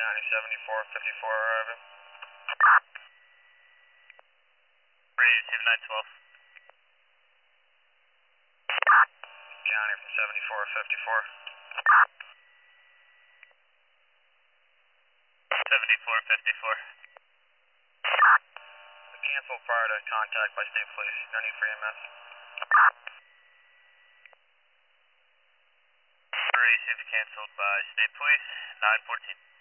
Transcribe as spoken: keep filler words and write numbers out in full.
Johnny seventy-four fifty-four arriving. Radio two nine twelve. Johnny from seventy-four fifty-four. seventy-four fifty-four. Cancel prior to contact by state police. No need for E M S. Radio two canceled by state police, nine fourteen.